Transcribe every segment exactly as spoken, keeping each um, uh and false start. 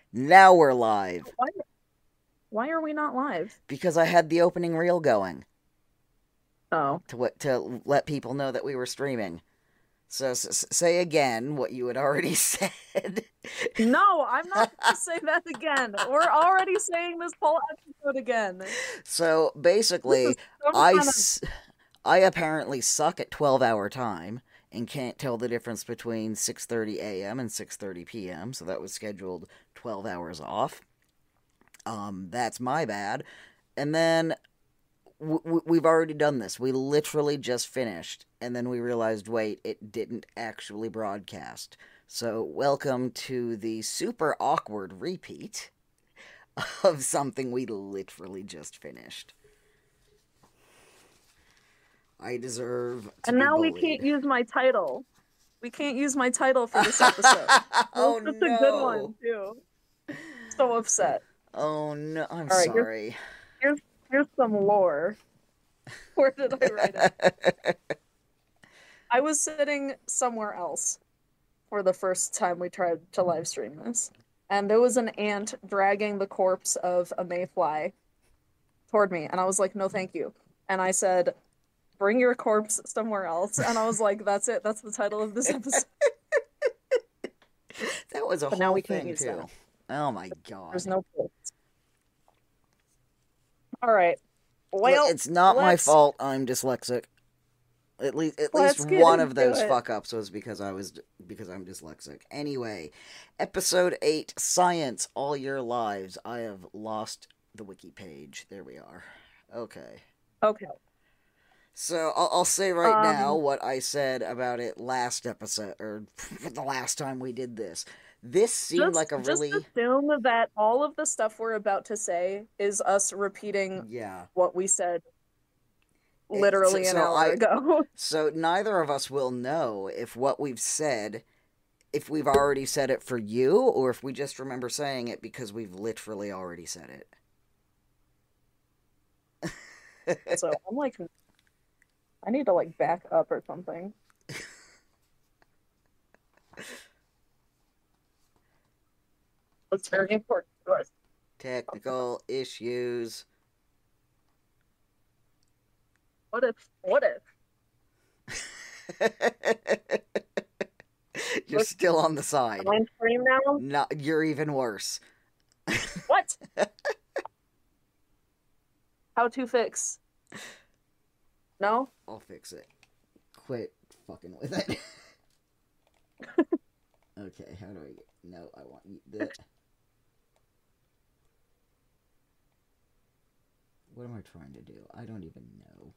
Now we're live. Why, why are we not live? Because I had the opening reel going Oh. to what to let people know that we were streaming. So s- say again what you had already said. No, I'm not going to say that again. We're already saying this whole episode again. So This basically, is some I kind of. s- I apparently suck at twelve hour time and can't tell the difference between six thirty a m and six thirty p m. So that was scheduled twelve hours off. Um that's my bad. And then w- we've already done this. We literally just finished, and then we realized, wait, it didn't actually broadcast. So, welcome to the super awkward repeat of something we literally just finished. I deserve to And be now we bullied. can't use my title. We can't use my title for this episode. Well, Oh it's a good no! one, too. So upset. Oh no, I'm All right, here's, sorry. here's, here's some lore. Where did I write it? I was sitting somewhere else for the first time we tried to live stream this. And there was an ant dragging the corpse of a mayfly toward me. And I was like, no, thank you. And I said, bring your corpse somewhere else. And I was like, that's it. That's the title of this episode. That was a But now whole we can't thing, use too. that. Oh my There's god. no corpse. All right. Look, Well, it's not my let's fault I'm dyslexic. At least at least let's get one of into those it. fuck ups was because I was because I'm dyslexic. Anyway, episode eight, science all your lives. I have lost the wiki page. There we are. Okay. Okay. So I'll, I'll say right now Um, what I said about it last episode, or the last time we did this. This seemed just like a just really, assume that all of the stuff we're about to say is us repeating yeah. what we said It, so, literally an so hour I ago. so neither of us will know if what we've said, if we've already said it for you, or if we just remember saying it because we've literally already said it. So I'm like, I need to like back up or something. It's very important to us. Technical issues. What if, what if, You're still on the side. I'm stream now? No, you're even worse. What? How to fix? No? I'll fix it. Quit fucking with it. Okay, how do I get... No, I want you... The... What am I trying to do? I don't even know.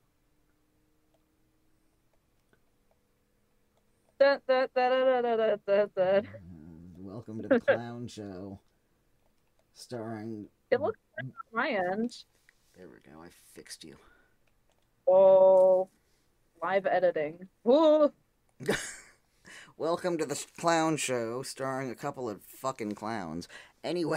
Da, da, da, da, da, da, da, da. Uh, welcome to the clown show. Starring... It looks good on my end. There we go, I fixed you. Oh, live editing. Ooh. Welcome to the clown show, starring a couple of fucking clowns. Anyway...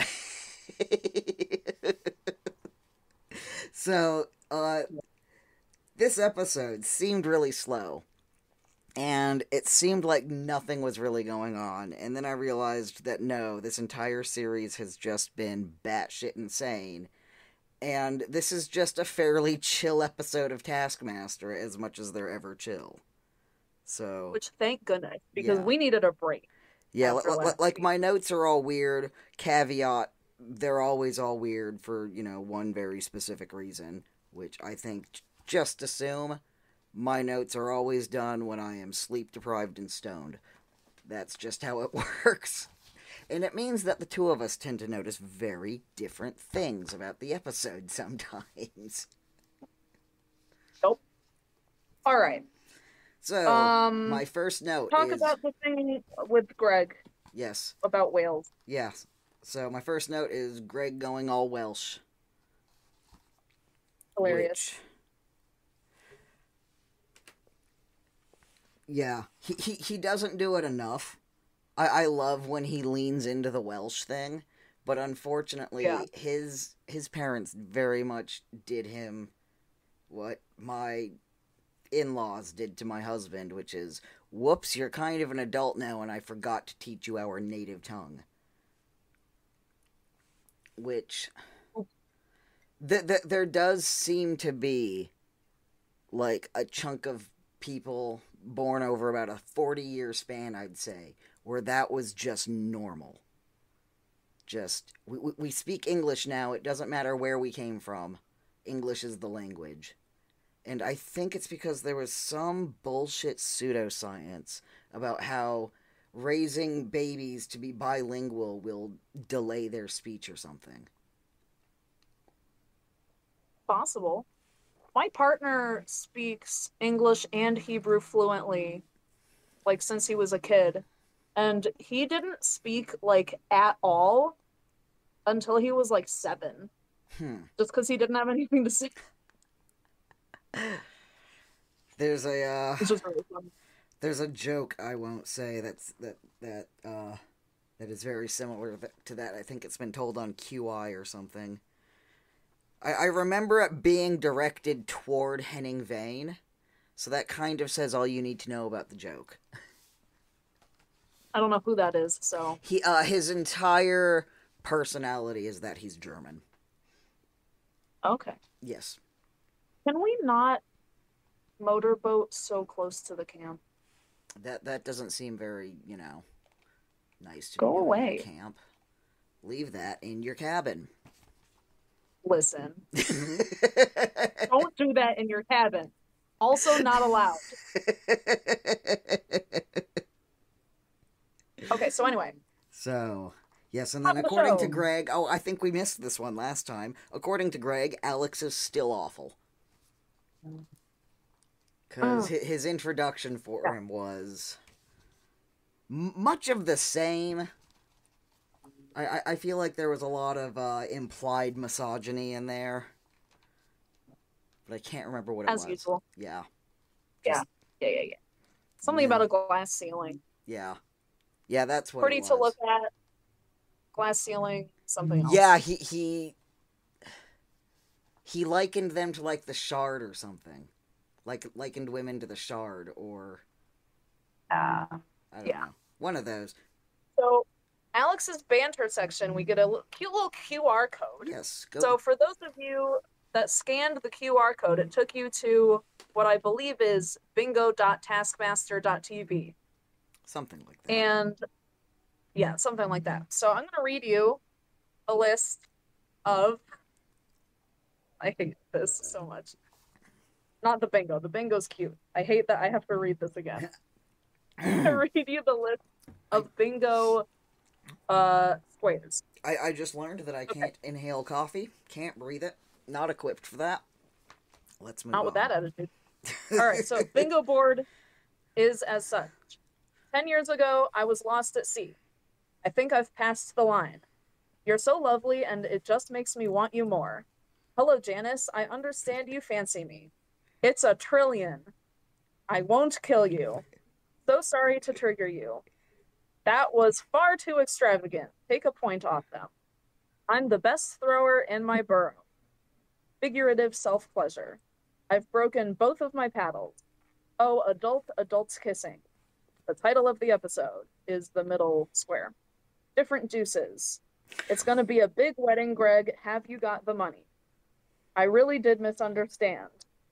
So, uh, this episode seemed really slow. And it seemed like nothing was really going on. And then I realized that no, this entire series has just been batshit insane. And this is just a fairly chill episode of Taskmaster, as much as they're ever chill. So, Which thank goodness, because yeah. we needed a break Yeah, after l- l- last like week. my notes are all weird. Caveat, they're always all weird for, you know, one very specific reason, which I think j- just assume my notes are always done when I am sleep deprived and stoned. That's just how it works. And it means that the two of us tend to notice very different things about the episode sometimes. Nope. All right. So, Um, my first note talk is about the thing with Greg yes, about whales. yes. So, my first note is Greg going all Welsh. Hilarious. Which, yeah, he, he, he doesn't do it enough. I, I love when he leans into the Welsh thing, but unfortunately, Yeah. his his parents very much did him what my in-laws did to my husband, which is, whoops, you're kind of an adult now, and I forgot to teach you our native tongue. which th- th- there does seem to be like a chunk of people born over about a forty year span, I'd say, where that was just normal. Just, we, we speak English now. It doesn't matter where we came from. English is the language. And I think it's because there was some bullshit pseudoscience about how raising babies to be bilingual will delay their speech or something. Possible. My partner speaks English and Hebrew fluently, like since he was a kid. And he didn't speak like at all until he was like seven. Hmm. Just because he didn't have anything to say. There's a uh, It's just really fun. there's a joke I won't say that's that that uh that is very similar to that. I think it's been told on Q I or something. I, I remember it being directed toward Henning Vane, so that kind of says all you need to know about the joke. I don't know who that is, so. He uh his entire personality is that he's German. Okay. Yes. Can we not motorboat so close to the camp? That that doesn't seem very, you know, nice to Go be doing away. at camp. Leave that in your cabin. Listen. Don't do that in your cabin. Also not allowed. Okay, so anyway. So, yes, and then Top of the according to show. Greg, oh, I think we missed this one last time. According to Greg, Alex is still awful. Because Mm. his introduction for Yeah. him was m- much of the same. I, I, I feel like there was a lot of uh, implied misogyny in there. But I can't remember what it As was. usual. Yeah. Yeah. Just- Yeah, yeah, yeah. Something Yeah. about a glass ceiling. Yeah. Yeah, that's what Pretty it was. to look at. Glass ceiling, something else. Yeah, he he he likened them to like the Shard or something. Like likened women to the Shard or Uh, I don't yeah. know. One of those. So, Alex's banter section, we get a l- cute little Q R code. Yes. Go. So, for those of you that scanned the Q R code, it took you to what I believe is bingo dot taskmaster dot t v. Something like that. And yeah, something like that. So, I'm going to read you a list of. I hate this so much. Not the bingo. The bingo's cute. I hate that I have to read this again. I'm going to read you the list of bingo uh, squares. I, I just learned that I Okay. can't inhale coffee. Can't breathe it. Not equipped for that. Let's move Not on. with that attitude. All right, so bingo board is as such. Ten years ago, I was lost at sea. I think I've passed the line. You're so lovely, and it just makes me want you more. Hello, Janice. I understand you fancy me. It's a trillion. I won't kill you. So sorry to trigger you. That was far too extravagant. Take a point off them. I'm the best thrower in my burrow. Figurative self-pleasure. I've broken both of my paddles. Oh, adult adults kissing. The title of the episode is the middle square. Different juices. It's going to be a big wedding, Greg. Have you got the money? I really did misunderstand.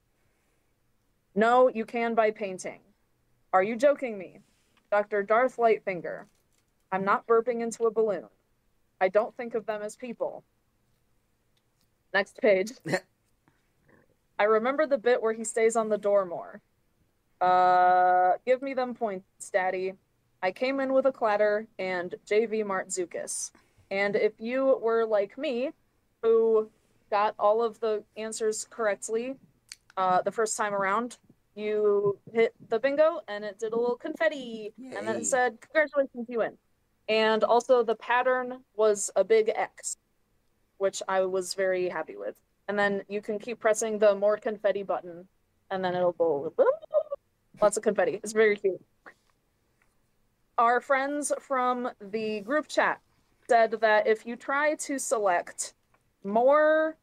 No, you can by painting. Are you joking me? Doctor Darth Lightfinger. I'm not burping into a balloon. I don't think of them as people. Next page. I remember the bit where he stays on the door more. Uh, give me them points, Daddy. I came in with a clatter and J V Martzukis. And if you were like me, who got all of the answers correctly uh, the first time around, you hit the bingo and it did a little confetti. And then Yay. it said, congratulations, you win. And also the pattern was a big X, which I was very happy with. And then you can keep pressing the more confetti button, and then it'll go lots of confetti. It's very cute. Our friends from the group chat said that if you try to select more,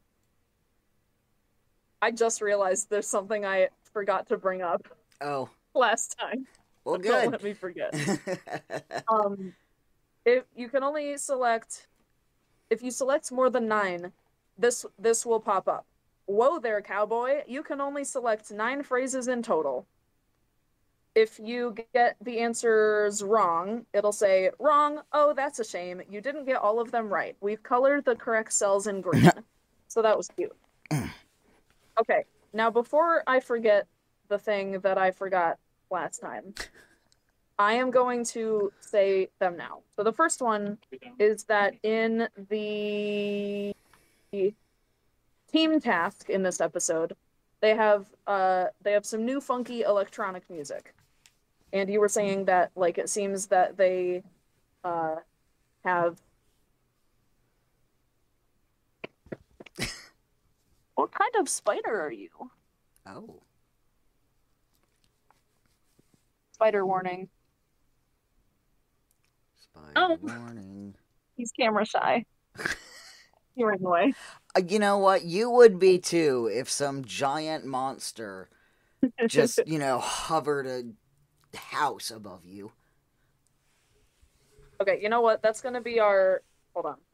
I just realized there's something I forgot to bring up Oh. last time. Well, Don't good. let me forget. um, if you can only select If you select more than nine, this this will pop up. Whoa there, cowboy. You can only select nine phrases in total. If you get the answers wrong, it'll say, wrong, oh, that's a shame. You didn't get all of them right. We've colored the correct cells in green. So that was cute. Okay, now before I forget the thing that I forgot last time, I am going to say them now. So the first one is that in the team task in this episode, they have uh they have some new funky electronic music. And you were saying that, like, it seems that they uh, have... What kind of spider are you? Oh. Spider warning. Spider oh. warning. He's camera shy. He ran away. Uh, you know what? You would be too if some giant monster just, you know, hovered a house above you. Okay, you know what? That's gonna be our... Hold on.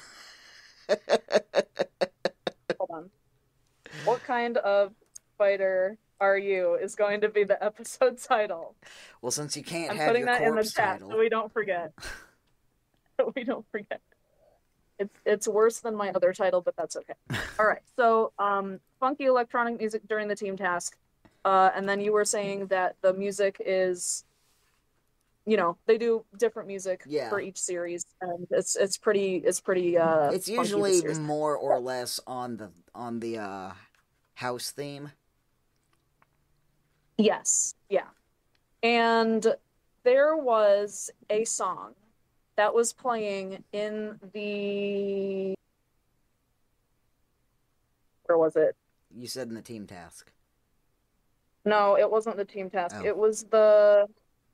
Hold on. What kind of spider are you is going to be the episode title. Well, since you can't I'm have putting your that in the corpse chat title. so we don't forget. So we don't forget. It's it's worse than my other title, but that's okay. All right. So, um, funky electronic music during the team task, uh, and then you were saying that the music is, you know, they do different music Yeah. for each series, and it's it's pretty it's pretty. Uh, It's funky usually this year's. more or less on the on the uh, house theme. Yes. Yeah. And there was a song that was playing in the... Where was it? You said in the team task. No, it wasn't the team task. Oh. It was the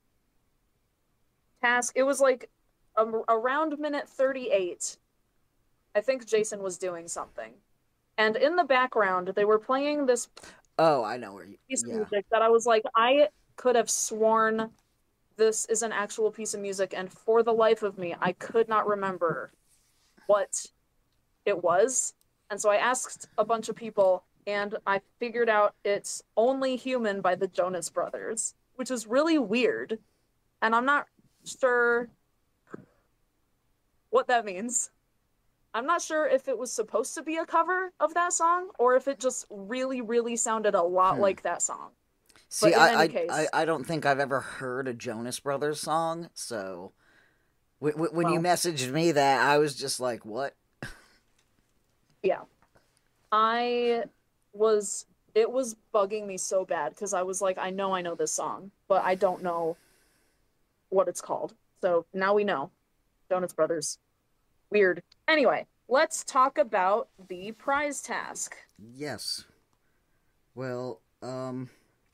task. It was like um, around minute thirty-eight. I think Jason was doing something. And in the background, they were playing this Oh, I know where you... piece yeah. of music that I was like, I could have sworn this is an actual piece of music, and for the life of me, I could not remember what it was. And so I asked a bunch of people, and I figured out it's Only Human by the Jonas Brothers, which is really weird. And I'm not sure what that means. I'm not sure if it was supposed to be a cover of that song, or if it just really, really sounded a lot Hmm. like that song. See, But in I, any I, case- I, I don't think I've ever heard a Jonas Brothers song, so... When, when you Well. messaged me that, I was just like, what? Yeah. I was, it was bugging me so bad because I was like, I know I know this song, but I don't know what it's called. So now we know. Jonas Brothers. Weird. Anyway, let's talk about the prize task. Yes. Well, um...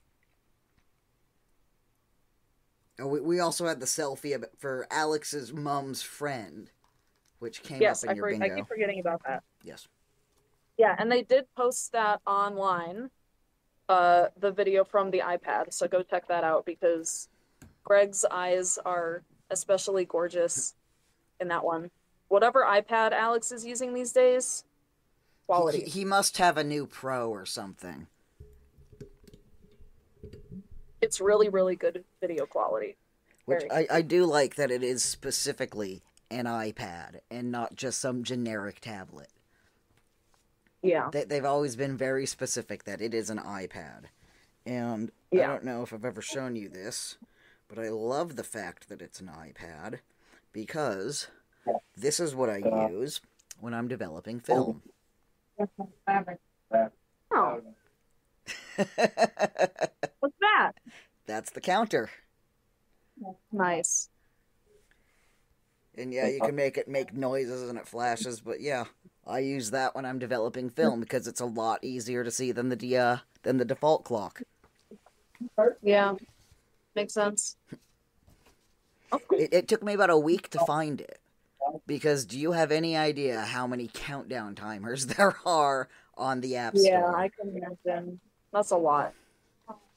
Oh, we, we also had the selfie of it for Alex's mom's friend, which came Yes, up in I, your for, bingo. I keep forgetting about that. Yes. Yeah, and they did post that online, uh, the video from the iPad, so go check that out because Greg's eyes are especially gorgeous in that one. Whatever iPad Alex is using these days, quality. He, he must have a new Pro or something. It's really, really good video quality. Which Very. I, I do like that it is specifically an iPad and not just some generic tablet. Yeah. They, they've always been very specific that it is an iPad. And Yeah. I don't know if I've ever shown you this, but I love the fact that it's an iPad because this is what I use when I'm developing film. Oh, what's that? That's the counter. Nice. And yeah, you can make it make noises and it flashes, but yeah, I use that when I'm developing film because it's a lot easier to see than the uh, than the default clock. Yeah. Makes sense. Okay. It, it took me about a week to find it. Because do you have any idea how many countdown timers there are on the App Store? Yeah, I can imagine. That's a lot.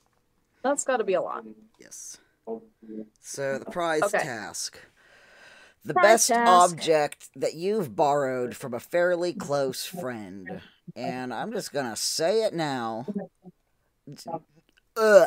That's got to be a lot. Yes. So the prize Okay. task. The Prize best task. object that you've borrowed from a fairly close friend. And I'm just gonna say it now. Ugh.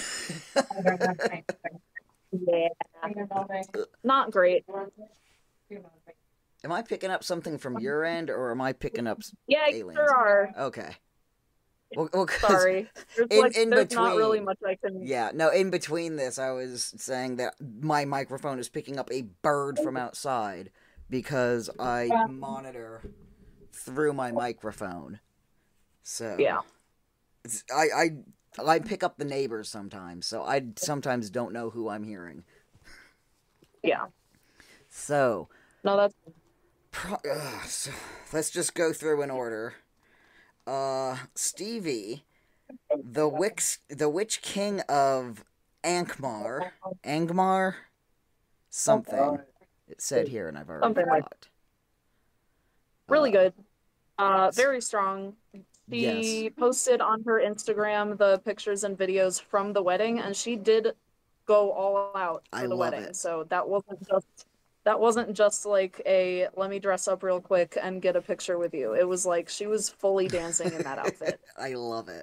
Yeah. Not great. Am I picking up something from your end, or am I picking up Yeah, you aliens? sure are. Okay. Well, well 'cause Sorry. There's in like in there's between, not really much I can. yeah, no, in between this, I was saying that my microphone is picking up a bird from outside because I monitor through my microphone. So Yeah. it's, I I I pick up the neighbors sometimes, so I sometimes don't know who I'm hearing. Yeah. So, No, that's pro, uh, so let's just go through in order. Uh, Stevie, the Witch, the Witch King of Angmar, Angmar, something. It said here, and I've already something like forgot. really Uh, good. Uh, very strong. yes. She posted on her Instagram the pictures and videos from the wedding, and she did go all out for I the love wedding. it. So that wasn't just that wasn't just like a let me dress up real quick and get a picture with you. It was like she was fully dancing in that outfit. I love it.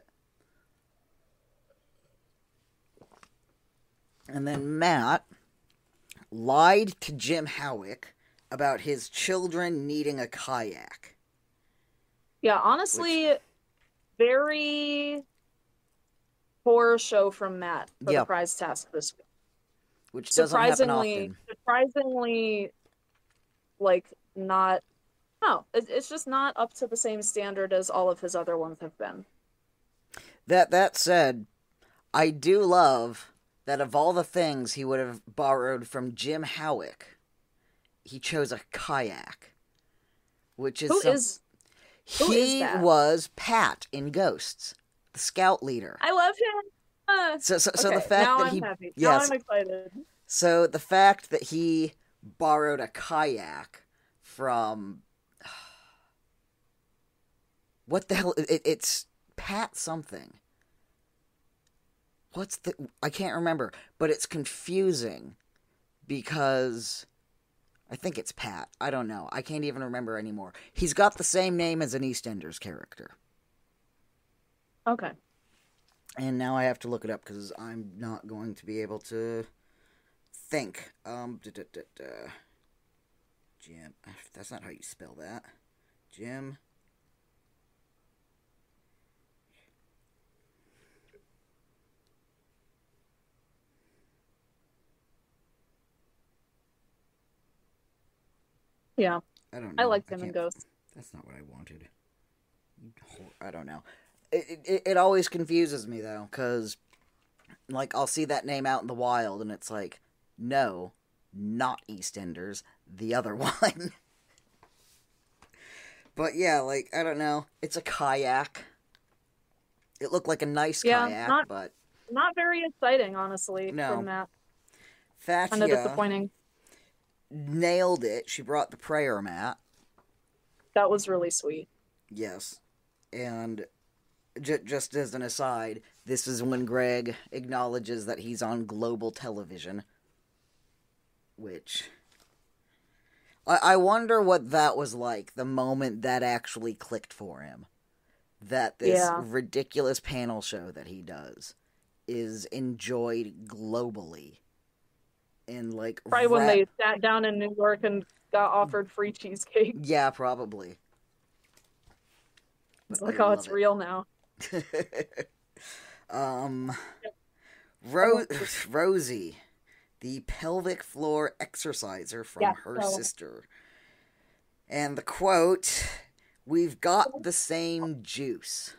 And then Matt lied to Jim Howick about his children needing a kayak. Yeah, honestly, Which, very poor show from Matt for yeah, the prize task this week. which doesn't happen Surprisingly, often. surprisingly, like not. No, it, it's just not up to the same standard as all of his other ones have been. That that said, I do love that of all the things he would have borrowed from Jim Howick, he chose a kayak, which is Who some, is who is he that? was Pat in Ghosts, the scout leader. I love him. Uh, So so, so okay, the fact now that I'm he happy. yes, Now I'm excited. so the fact that he borrowed a kayak from what the hell? It, it's Pat something. What's the? I can't remember, but it's confusing because I think it's Pat. I don't know. I can't even remember anymore. He's got the same name as an EastEnders character. Okay. And now I have to look it up because I'm not going to be able to think. Um, da, da, da, da. Jim. That's not how you spell that. Jim. Yeah. I don't know. I liked I him in can't. Ghosts. That's not what I wanted. I don't know. It, it, it always confuses me, though, because, like, I'll see that name out in the wild, and it's like, no, not EastEnders, the other one. But, yeah, like, I don't know. It's a kayak. It looked like a nice Yeah, kayak, not but... not very exciting, honestly, No. from Matt. Kind of Fatia disappointing. nailed it. She brought the prayer mat. That was really sweet. Yes. And j- just as an aside, this is when Greg acknowledges that he's on global television. Which... I, I wonder what that was like, the moment that actually clicked for him. That this Yeah. ridiculous panel show that he does is enjoyed globally. And, like... Probably when ra- they sat down in New York and got offered free cheesecake. Yeah, probably. It's I like, oh, love it's it. real now. um, Ro- Rosie, the pelvic floor exerciser from Yeah, her so- sister. And the quote, "We've got the same juice."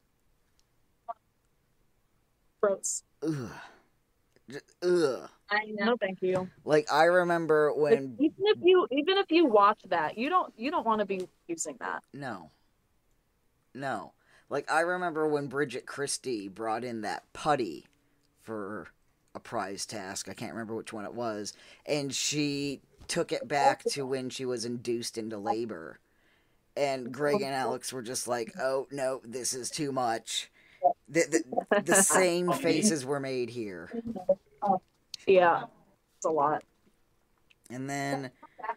Gross. Ugh. J- Ugh. I know. No, thank you. Like, I remember If, when... even if you even if you watch that, you don't you don't want to be using that. No. No. Like, I remember when Bridget Christie brought in that putty for a prize task. I can't remember which one it was. And she took it back to when she was induced into labor. And Greg and Alex were just like, oh, no, this is too much. The, the, the same faces were made here. Yeah, it's a lot. And then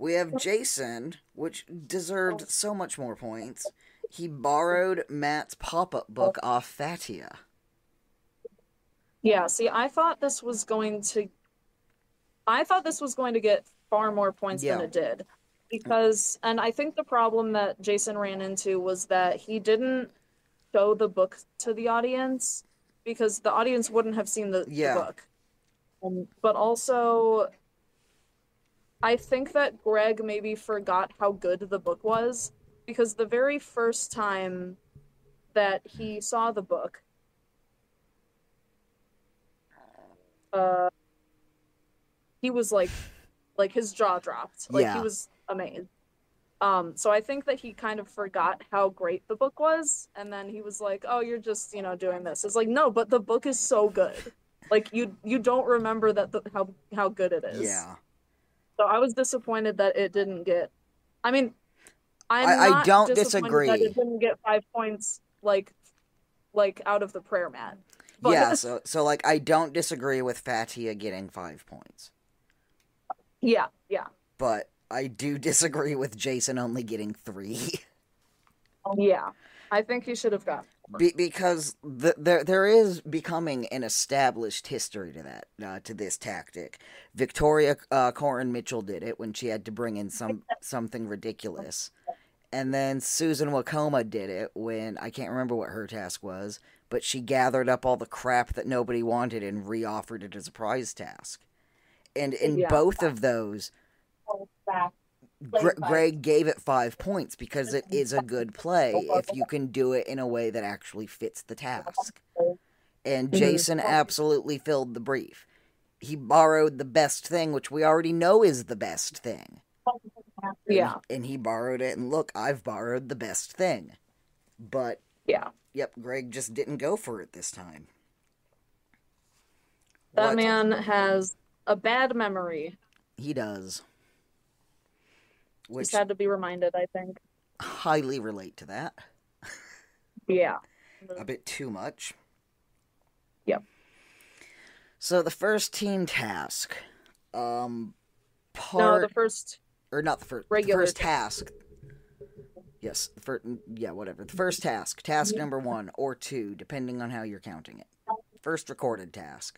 We have Jason, which deserved so much more points. He borrowed Matt's pop-up book off Fatia. Yeah, see, I thought this was going to I thought this was going to get far more points Yeah. than it did. Because and I think the problem that Jason ran into was that he didn't show the book to the audience because the audience wouldn't have seen the, Yeah. the book. Um, but also I think that Greg maybe forgot how good the book was because the very first time that he saw the book, uh, he was like, like his jaw dropped. Like Yeah. he was amazed. Um, so I think that he kind of forgot how great the book was, and then he was like, "Oh, you're just, you know, doing this." It's like, no, but the book is so good. Like you, you don't remember that the, how how good it is. Yeah. So I was disappointed that it didn't get. I mean, I'm I, I not don't disappointed disagree. that it didn't get five points, like, like out of the prayer mat. But, Yeah, so so like I don't disagree with Fatia getting five points. yeah, yeah, But I do disagree with Jason only getting three. yeah. I think he should have got. Be- because the, there there is becoming an established history to that uh, to this tactic. Victoria uh, Corin Mitchell did it when she had to bring in some something ridiculous, and then Susan Wacoma did it when I can't remember what her task was, but she gathered up all the crap that nobody wanted and re-offered it as a prize task. And in Yeah. both of those, Gre- Greg gave it five points because it is a good play if you can do it in a way that actually fits the task. And Mhm. Jason absolutely filled the brief. He borrowed the best thing, which we already know is the best thing. Yeah, And, and he borrowed it, and look, I've borrowed the best thing. But, yeah. yep, Greg just didn't go for it this time. That What? man has a bad memory. He does. Which Just had to be reminded, I think. highly relate to that. Yeah. A bit too much. Yep. So the first team task, um, No, part the first or not the first, regular the first task. Yes, the first, yeah, whatever. The first task, task number one or two, depending on how you're counting it. First recorded task.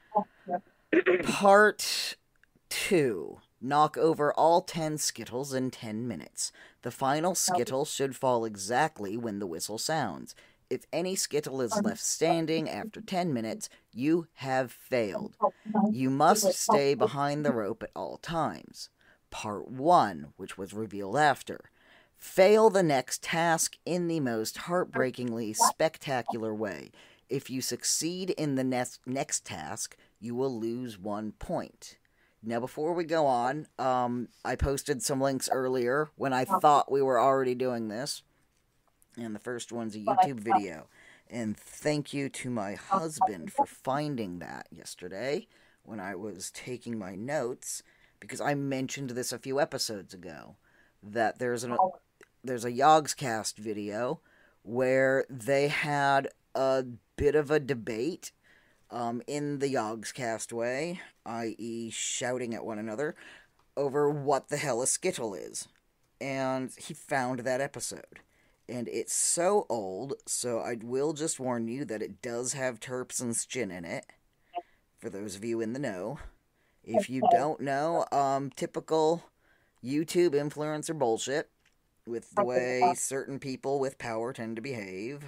Part two. Knock over all ten Skittles in ten minutes. The final Skittle should fall exactly when the whistle sounds. If any Skittle is left standing after ten minutes, you have failed. You must stay behind the rope at all times. Part one, which was revealed after. Fail the next task in the most heartbreakingly spectacular way. If you succeed in the next, next task, you will lose one point. Now, before we go on, um, I posted some links earlier when I thought we were already doing this. And the first one's a YouTube video. And thank you to my husband for finding that yesterday when I was taking my notes, because I mentioned this a few episodes ago, that there's an there's a Yogscast video where they had a bit of a debate um, in the Yogscast way, that is shouting at one another, over what the hell a Skittle is. And he found that episode. And it's so old, so I will just warn you that it does have Terps and Gin in it, for those of you in the know. If you don't know, um, typical YouTube influencer bullshit, with the way certain people with power tend to behave.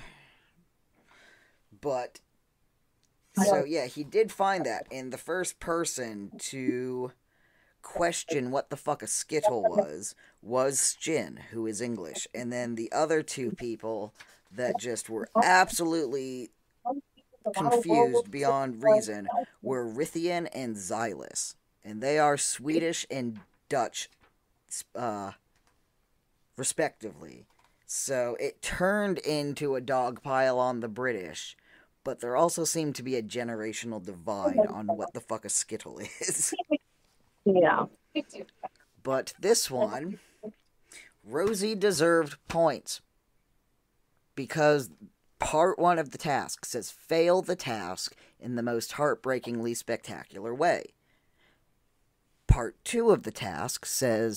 But, so yeah, he did find that, and the first person to question what the fuck a Skittle was, was Shin, who is English. And then the other two people that just were absolutely confused beyond reason were Rithian and Xylus. And they are Swedish and Dutch, uh, respectively. So it turned into a dog pile on the British, but there also seemed to be a generational divide on what the fuck a Skittle is. Yeah. But this one, Rosie deserved points. Because part one of the task says fail the task in the most heartbreakingly spectacular way. Part two of the task says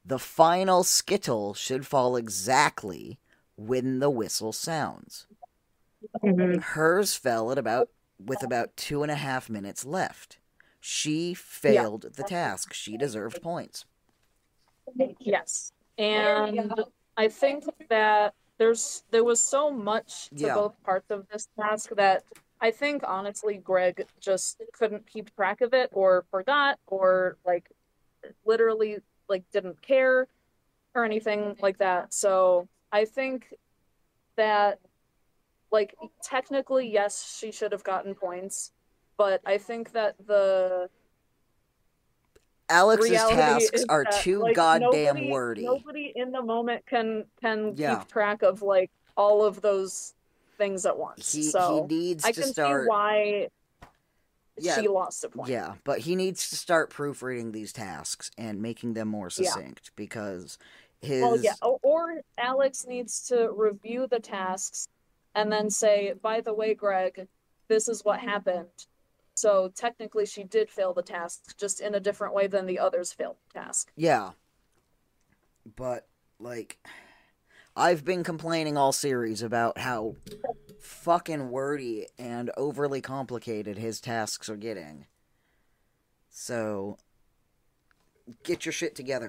The final skittle should fall exactly when the whistle sounds. Mhm. Hers fell at about with about two and a half minutes left. She Yeah. failed the task. She deserved points. Yes. And I think that there's there was so much to Yeah. both parts of this task that I think honestly Greg just couldn't keep track of it or forgot or like literally like didn't care or anything like that. So I think that like technically yes, she should have gotten points, but I think that the Alex's reality tasks is are that too like goddamn nobody wordy. nobody in the moment can can Yeah. keep track of like all of those things at once. He so he needs I to can start see why Yeah. she lost a point. Yeah, but he needs to start proofreading these tasks and making them more Yeah. succinct because his Well, yeah, or, or Alex needs to review the tasks and then say, by the way, Greg, this is what happened. So technically she did fail the task, just in a different way than the others failed the task. Yeah. But like I've been complaining all series about how fucking wordy and overly complicated his tasks are getting. So get your shit together.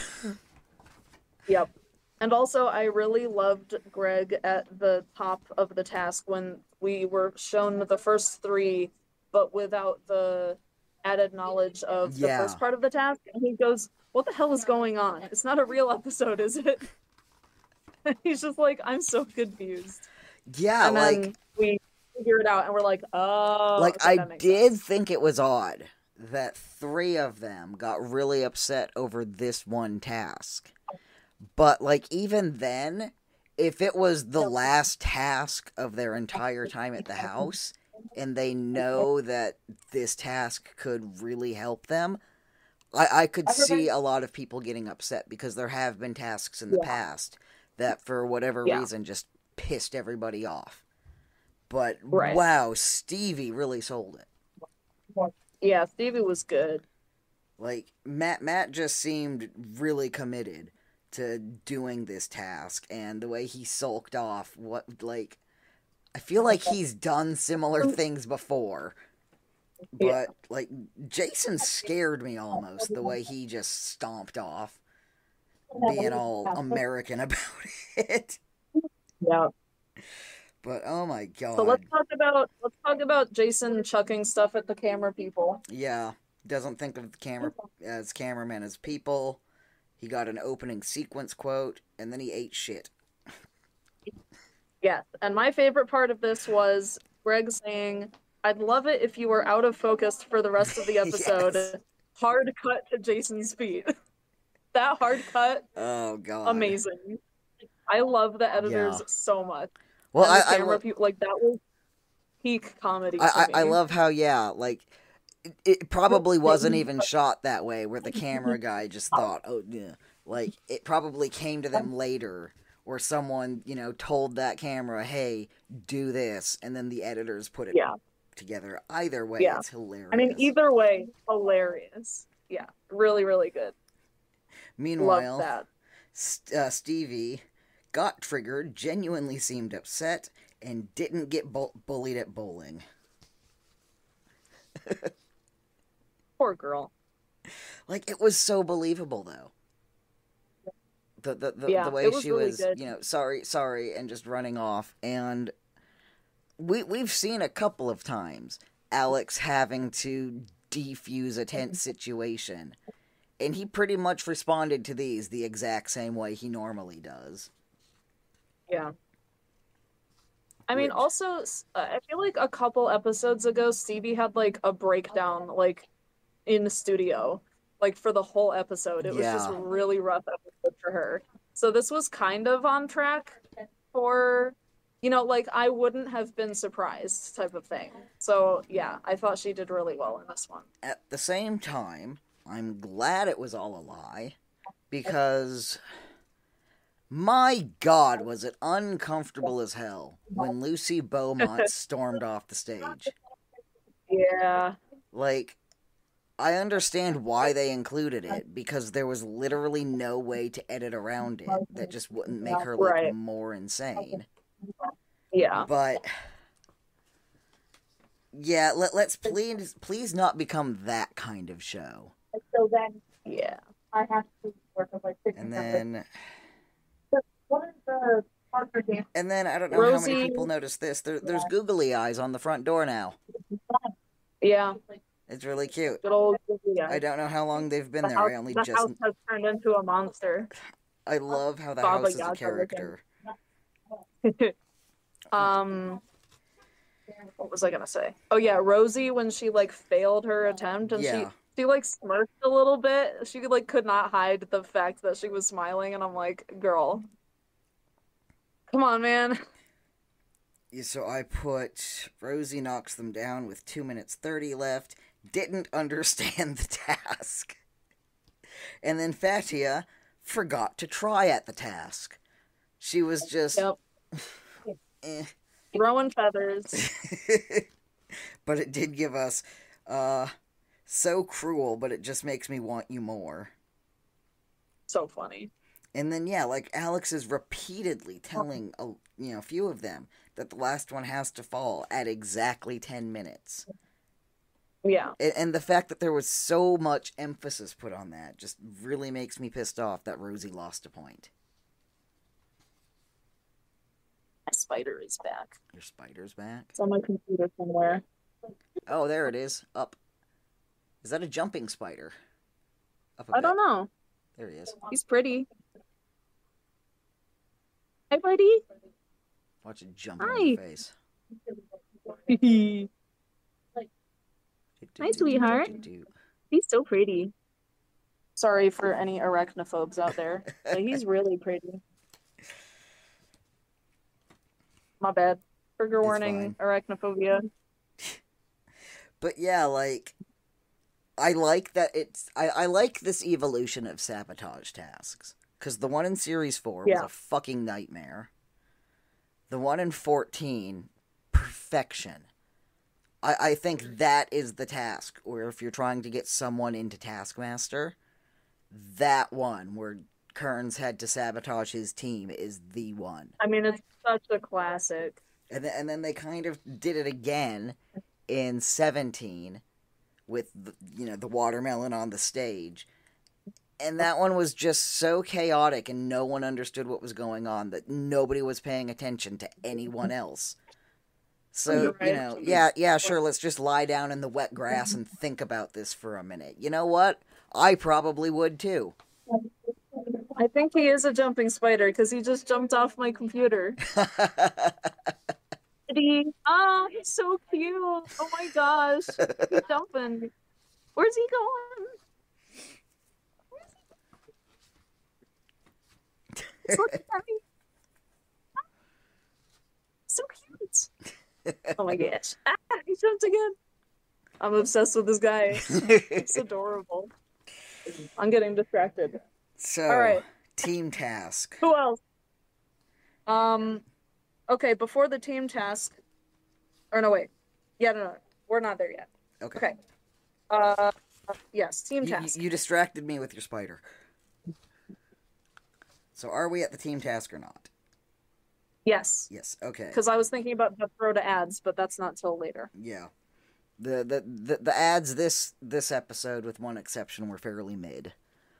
Yep. And also, I really loved Greg at the top of the task when we were shown the first three, but without the added knowledge of the Yeah. first part of the task. And he goes, what the hell is going on? It's not a real episode, is it? And he's just like, I'm so confused. Yeah, and like then we figure it out, and we're like, oh, like okay, I that makes did sense. think it was odd that three of them got really upset over this one task. But like even then, if it was the last task of their entire time at the house and they know that this task could really help them, I, I could see a lot of people getting upset because there have been tasks in the Yeah. past that for whatever Yeah. reason just pissed everybody off. But Right. wow, Stevie really sold it. Yeah, Stevie was good. Like Matt Matt just seemed really committed to doing this task, and the way he sulked off, what like I feel like he's done similar things before. But Yeah. like Jason scared me almost the way he just stomped off, being all American about it. Yeah. But oh my god. So let's talk about let's talk about Jason chucking stuff at the camera people. Yeah, doesn't think of the camera as cameramen as people. He got an opening sequence quote, and then he ate shit. Yes, and my favorite part of this was Greg saying, I'd love it if you were out of focus for the rest of the episode. Yes. Hard cut to Jason's feet. That hard cut, Oh god. amazing. I love the editors Yeah. so much. Well, and the I I, camera lo- people, like that was peak comedy I, to I me. I love how yeah, like it, it probably wasn't even shot that way, where the camera guy just thought, oh yeah, like it probably came to them later, or someone you know told that camera, hey, do this, and then the editors put it Yeah. together. Either way, Yeah. it's hilarious. I mean, either way, hilarious. Yeah, really, really good. Meanwhile, Love that. St- uh, Stevie got triggered, genuinely seemed upset, and didn't get bu- bullied at bowling. Poor girl. Like, it was so believable, though. The the, the, Yeah, the way it was she really was, good. you know, sorry, sorry, and just running off. And we, we've seen a couple of times Alex having to defuse a tense situation. And he pretty much responded to these the exact same way he normally does. Yeah. I mean, Which- also, s- uh, I feel like a couple episodes ago, Stevie had like a breakdown, like in the studio, like for the whole episode. It was just a Yeah. really rough episode for her. So this was kind of on track for, you know, like I wouldn't have been surprised type of thing. So yeah, I thought she did really well in this one. At the same time, I'm glad it was all a lie, because my god, was it uncomfortable as hell when Lucy Beaumont stormed off the stage. Yeah. Like, I understand why they included it, because there was literally no way to edit around it that just wouldn't make her look Right. more insane. Yeah. But yeah, let, let's please please not become that kind of show. So then, yeah, I have to work with like six And then What is the partner dance? and then I don't know how many Rosie. people noticed this. There, there's googly eyes on the front door now. Yeah, It's really cute. good old goofy guy. I don't know how long they've been The there. house, I only the just house has turned into a monster. I love how the Baba house is a Yaga character. um, what was I gonna say? Oh yeah, Rosie, when she like failed her attempt and Yeah. she she like smirked a little bit. She like could not hide the fact that she was smiling, and I'm like, girl, come on, man. Yeah, so I put Rosie knocks them down with two minutes thirty left. Didn't understand the task. And then Fatia forgot to try at the task. She was just Yep. eh. Throwing feathers. But it did give us uh so cruel, but it just makes me want you more. So funny. And then yeah, like Alex is repeatedly telling a you know a few of them that the last one has to fall at exactly ten minutes. Yeah. And, and the fact that there was so much emphasis put on that just really makes me pissed off that Rosie lost a point. My spider is back. Your spider's back? It's on my computer somewhere. Oh, there it is. Up. Is that a jumping spider? Up a I bit. don't know. There he is. He's pretty. Hi, buddy. Watch it jump Hi. in your face. Hi, sweetheart. He's so pretty. Sorry for any arachnophobes out there, but he's really pretty. My bad. Trigger It's warning, arachnophobia. But yeah, like, I like that it's. I, I like this evolution of sabotage tasks. Because the one in Series four Yeah. was a fucking nightmare. The one in fourteen, perfection. I, I think that is the task, where if you're trying to get someone into Taskmaster, that one, where Kearns had to sabotage his team, is the one. I mean, it's such a classic. And then, and then they kind of did it again in seventeen with the, you know the watermelon on the stage, and that one was just so chaotic and no one understood what was going on that nobody was paying attention to anyone else. So, you know, yeah, yeah, sure, let's just lie down in the wet grass and think about this for a minute. You know what? I probably would too. I think he is a jumping spider because he just jumped off my computer. He, oh, he's so cute. Oh my gosh. He's jumping. Where's he going? Where's he? He's looking at me. So cute. Oh my gosh. Ah, he jumped again. I'm obsessed with this guy. It's adorable. I'm getting distracted. So, All right. team task. Who else? Um, okay, before the team task, or no, wait. Yeah, no, no, we're not there yet. Okay. Okay. Uh, yes, team You, task. you distracted me with your spider. So, are we at the team task or not? Yes, Yes. Okay. because I was thinking about the throw to ads, but that's not till later. Yeah. The, the the the ads this this episode, with one exception, were fairly mid.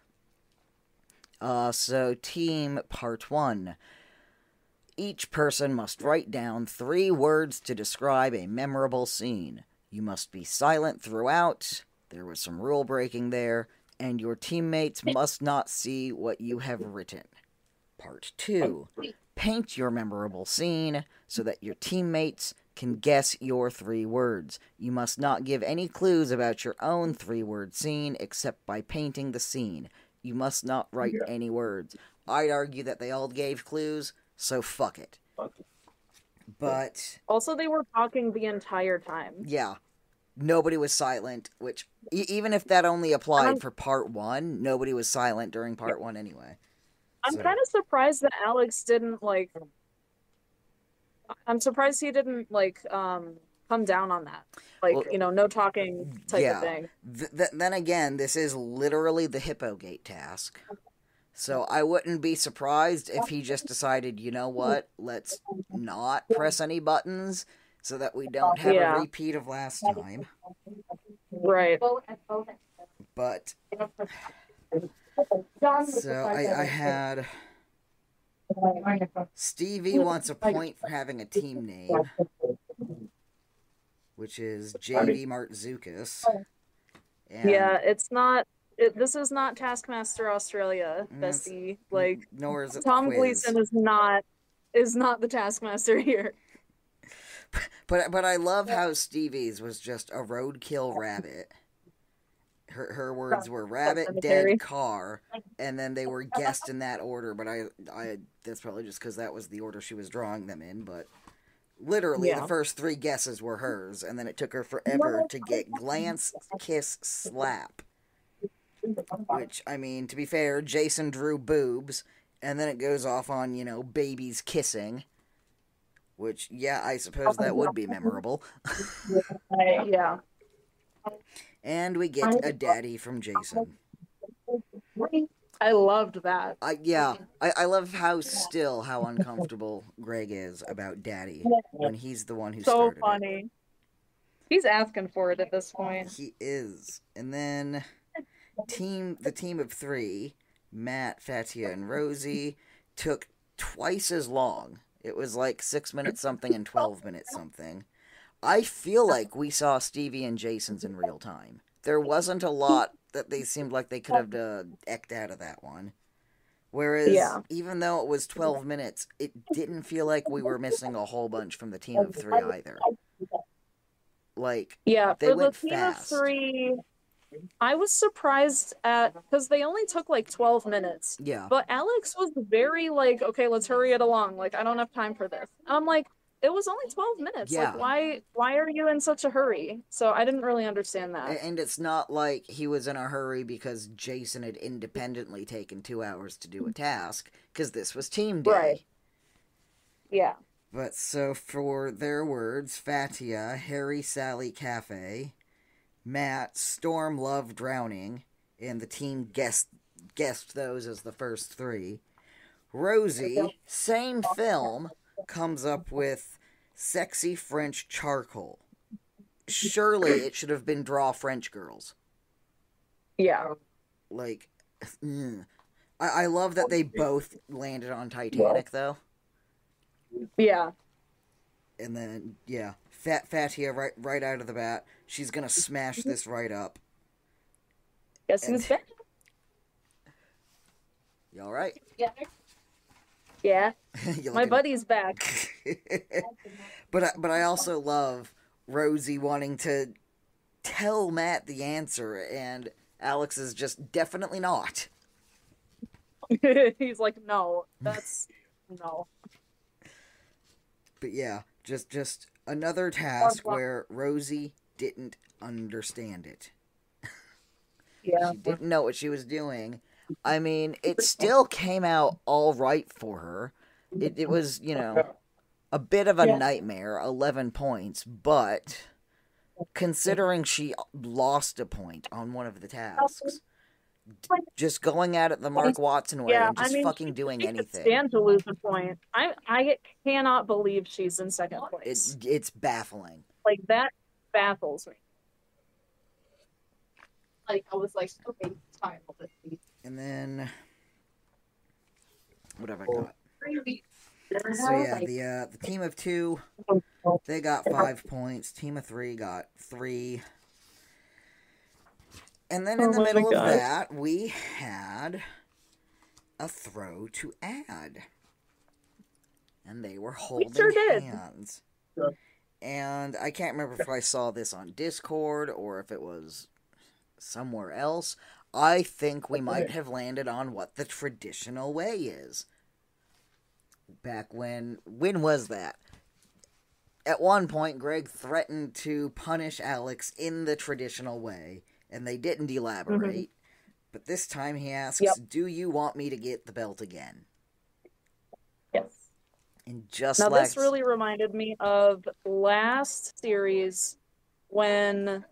Uh, so team part one. Each person must write down three words to describe a memorable scene. You must be silent throughout. There was some rule breaking there, and your teammates must not see what you have written. Part two. Paint your memorable scene so that your teammates can guess your three words. You must not give any clues about your own three-word scene except by painting the scene. You must not write any words. I'd argue that they all gave clues, so fuck it. But, Also, they were talking the entire time. yeah, nobody was silent, which, e- even if that only applied I'm- for part one, nobody was silent during part one anyway. I'm So- kind of surprised that Alex didn't, like... I'm surprised he didn't, like, um, come down on that. Like, Well, you know, no talking type yeah. of thing. Th- th- then again, this is literally the Hippogate task. So I wouldn't be surprised if he just decided, you know what, let's not press any buttons so that we don't have a Yeah, repeat of last time. right. But, so I, I had, Stevie wants a point for having a team name, which is J V Martzukis. And Yeah, it's not. It, this is not Taskmaster Australia, That's- bestie. Like nor is it Tom quiz. Gleason is not is not the Taskmaster here. But but I love how Stevie's was just a roadkill rabbit. Her her words were rabbit, Cemetery. dead, car, and then they were guessed in that order. But I I that's probably just because that was the order she was drawing them in. But literally, Yeah. the first three guesses were hers, and then it took her forever to get glance, kiss, slap. Which, I mean, to be fair, Jason drew boobs, and then it goes off on, you know, babies kissing. Which, yeah, I suppose that would be memorable. Yeah. And we get a daddy from Jason. I loved that. I yeah, I, I love how still, how uncomfortable Greg is about daddy when he's the one who So started funny. He's asking for it at this it. point. He is. And then team the team of three, Matt, Fatia, and Rosie, took twice as long. It was like six minutes something and twelve minutes something. I feel like we saw Stevie and Jason's in real time. There wasn't a lot that they seemed like they could have uh, eked out of that one. Whereas, Yeah. even though it was twelve minutes, it didn't feel like we were missing a whole bunch from the team of three either. Like, Yeah, They for the went team fast. of three, I was surprised at because they only took like twelve minutes. yeah. But Alex was very like, okay, let's hurry it along. Like, I don't have time for this. I'm like, it was only twelve minutes. Yeah. Like, why why are you in such a hurry? So I didn't really understand that. A- And it's not like he was in a hurry because Jason had independently taken two hours to do a task, because this was team day. Right. Yeah. But so for their words, Fatia, Harry, Sally, Cafe, Matt, Storm, Love, Drowning, and the team guessed guessed those as the first three. Rosie, same film, comes up with Sexy French Charcoal. Surely it should have been Draw French Girls. Yeah. Like, mm. I, I love that they both landed on Titanic, though. Yeah. And then, yeah, Fat Fatia right right out of the bat. She's gonna smash this right up. Guess who's back? You alright? Yeah. You My looking- buddy's back. but, I, but I also love Rosie wanting to tell Matt the answer, and Alex is just definitely not. He's like, no, that's no. But yeah, just just another task where Rosie didn't understand it. Yeah. She didn't know what she was doing. I mean, it still came out all right for her. It it was, you know, a bit of a nightmare, eleven points, but considering she lost a point on one of the tasks, just going at it the Mark Watson way Yeah, and just I mean, fucking she, doing she could anything. stand to lose a point. I I cannot believe she's in second place. It, it's baffling. Like that baffles me. Like I was like, okay, it's fine. I'll just be And then, what have I got? three weeks. So yeah, the uh, the team of two, they got five points. Team of three got three. And then in Oh the my middle of God. that, we had a throw to add. And they were holding sure did. hands. And I can't remember if I saw this on Discord or if it was somewhere else. I think we might have landed on what the traditional way is. Back when... When was that? At one point, Greg threatened to punish Alex in the traditional way, and they didn't elaborate. But this time he asks, Yep. do you want me to get the belt again? Yes. And just Now, like this really reminded me of last series when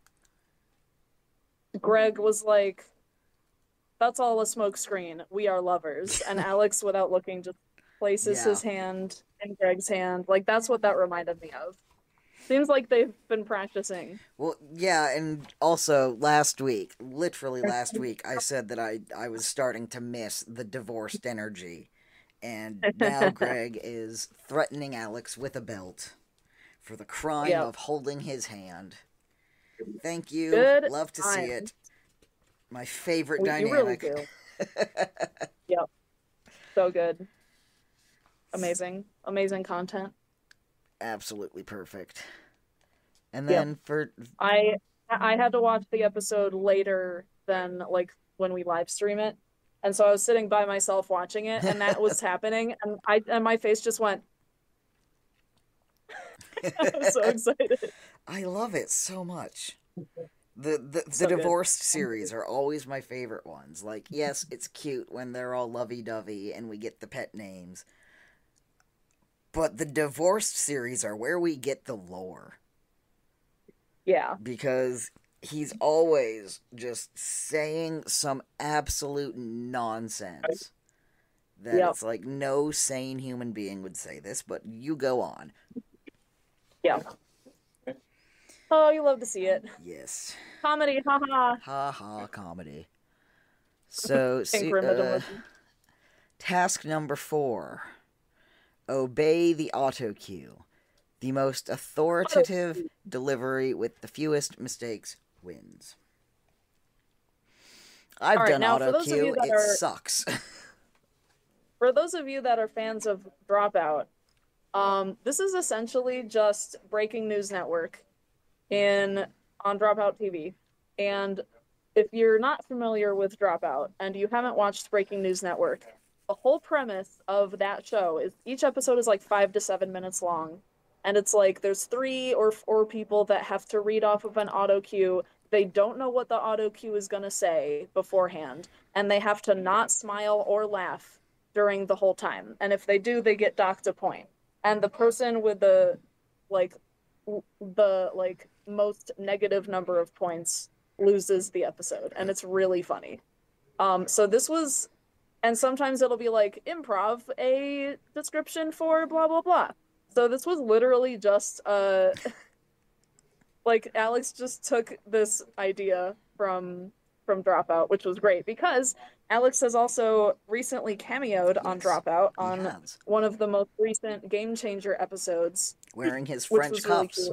Greg was like, that's all a smoke screen. We are lovers. And Alex, without looking, just places Yeah. his hand in Greg's hand. Like, that's what that reminded me of. Seems like they've been practicing. Well, yeah, and also last week, literally last week, I said that I I was starting to miss the divorced energy. And now Greg is threatening Alex with a belt for the crime Yep. of holding his hand. Thank you. Good Love to see times. it. My favorite We, you really dynamic. do. Yep. So good. Amazing. Amazing content. Absolutely perfect. And Yep. then for I I had to watch the episode later than like when we live stream it. And so I was sitting by myself watching it, and that was happening, and I and my face just went. I was so excited. I love it so much. The the, the So good. divorced series are always my favorite ones. Like, yes, it's cute when they're all lovey-dovey and we get the pet names. But the divorced series are where we get the lore. Yeah. Because he's always just saying some absolute nonsense. That Yep. it's like no sane human being would say this, but you go on. Yeah. Oh, you love to see it. Yes. Comedy, haha. Ha ha, comedy. So, see, Pink Rim of uh, Emotion. task number four. Obey the auto cue. The most authoritative delivery with the fewest mistakes wins. I've All right, done now, for auto those of cue. you that It are- sucks. For those of you that are fans of Dropout, um, this is essentially just Breaking News Network in on Dropout T V. And if you're not familiar with Dropout and you haven't watched Breaking News Network, the whole premise of that show is each episode is like five to seven minutes long. And it's like there's three or four people that have to read off of an auto cue. They don't know what the auto cue is going to say beforehand. And they have to not smile or laugh during the whole time. And if they do, they get docked a point. And the person with the like the like most negative number of points loses the episode, and it's really funny. Um so this was, and sometimes it'll be like improv a description for blah blah blah. So this was literally just uh like Alex just took this idea from from Dropout, which was great because Alex has also recently cameoed on Yes, Dropout he on has. one of the most recent Game Changer episodes, Wearing his which French was really cuffs. cute.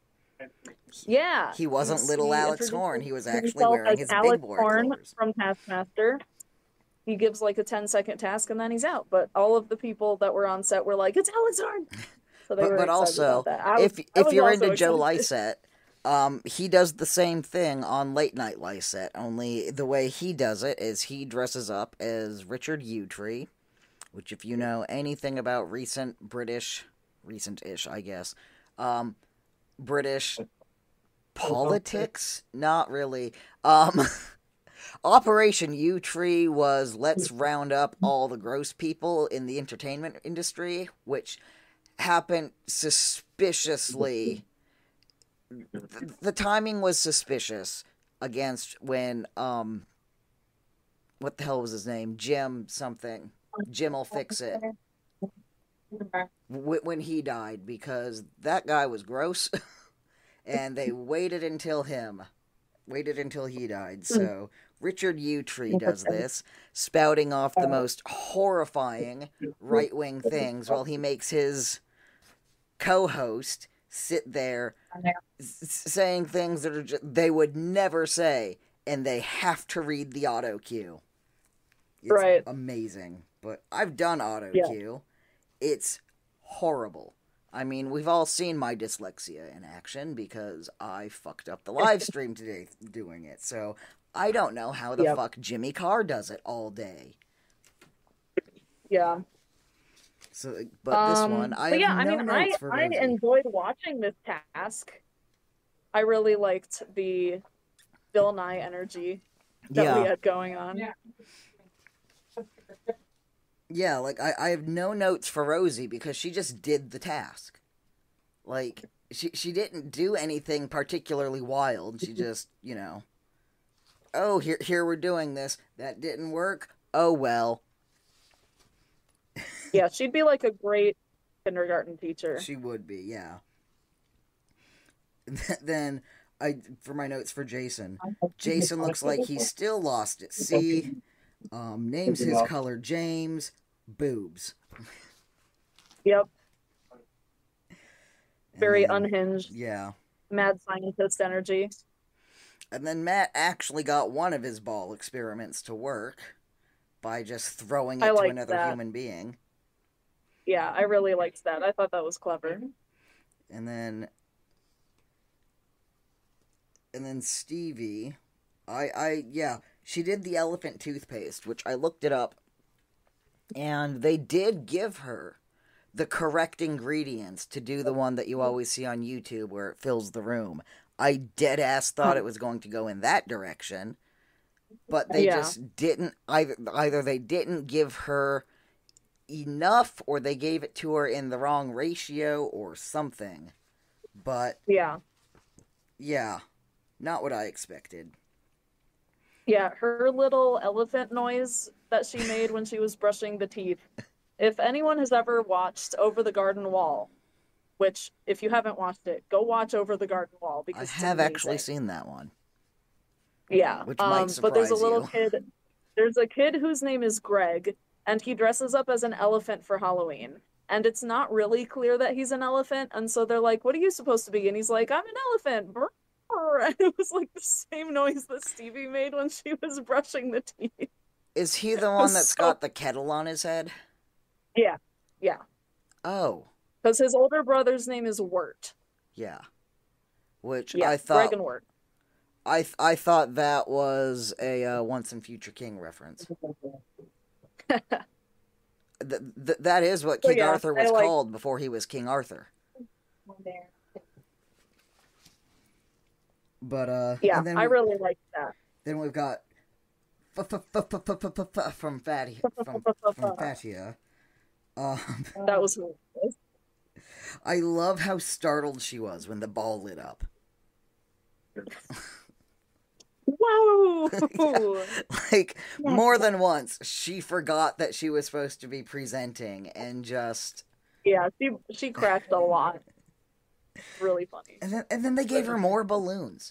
Yeah, He wasn't he's- little he Alex introduces Horn. He was actually himself wearing as his Alex big boy Horn clothes. from Taskmaster. He gives like a ten second task and then he's out. But all of the people that were on set were like, "It's Alex Horn." So they But, were but excited also, about that. I was, if I if was you're also into Joe excited. Lycett, um, he does the same thing on Late Night Lycett. Only the way he does it is he dresses up as Richard Utree, which, if you know anything about recent British, recent-ish, I guess, um, British politics, not really. Um, Operation Utree was let's round up all the gross people in the entertainment industry, which happened suspiciously. The, the timing was suspicious against when, um, what the hell was his name? Jim something. Jim'll fix it. W- when he died, because that guy was gross, and they waited until him. Waited until he died, so Richard Utree does this, spouting off the most horrifying right-wing things while he makes his co-host sit there s- saying things that are just, they would never say, and they have to read the auto cue. It's Right. amazing. But I've done auto Yeah. cue. It's horrible. I mean, we've all seen my dyslexia in action because I fucked up the live stream today doing it. So I don't know how the Yep. fuck Jimmy Carr does it all day. Yeah. So, but this Um, one, I but have yeah, I no mean, I, notes for I Rosie. enjoyed watching this task. I really liked the Bill Nye energy that Yeah. we had going on. Yeah. Yeah, like I, I have no notes for Rosie because she just did the task. Like she she didn't do anything particularly wild. She just, you know, oh, here here we're doing this. That didn't work. Oh well. Yeah, she'd be like a great kindergarten teacher. She would be, yeah. Then I for my notes for Jason. Jason looks like he's still lost at sea. Um, names his color James. Boobs. Yep. And Very then- unhinged, Yeah. mad scientist energy. And then Matt actually got one of his ball experiments to work by just throwing it I to liked another that. human being. Yeah, I really liked that. I thought that was clever. And then and then Stevie, I I yeah, she did the elephant toothpaste, which I looked it up, and they did give her the correct ingredients to do the one that you always see on YouTube where it fills the room. I dead ass thought it was going to go in that direction, but they Yeah. just didn't either either they didn't give her enough or they gave it to her in the wrong ratio or something. But Yeah. yeah, not what I expected. Yeah, her little elephant noise that she made when she was brushing the teeth. If anyone has ever watched Over the Garden Wall, which if you haven't watched it, go watch Over the Garden Wall I because it's have actually amazing. seen that one. Yeah. Which might Um, but there's a surprise little you. kid there's a kid whose name is Greg, and he dresses up as an elephant for Halloween. And it's not really clear that he's an elephant, and so they're like, "What are you supposed to be?" And he's like, "I'm an elephant." Brr. And it was like the same noise that Stevie made when she was brushing the teeth. Is he the one that's So- got the kettle on his head? Yeah. Yeah. Oh, Because his older brother's name is Wirt. yeah. Which Yeah, I thought Greg and Wirt. I th- I thought that was a uh, Once and Future King reference. Th- th- that is what So, King yeah, Arthur I was like- called before he was King Arthur. But uh, Yeah, and then I we- really liked that. then we've got f- f- f- f- f- f- f- from Fatty from from Fatia. Um, That was hilarious. I love how startled she was when the ball lit up. Whoa! Like more than once, she forgot that she was supposed to be presenting and just. Yeah, she she cracked a lot. Really funny. And then, and then they gave her more balloons.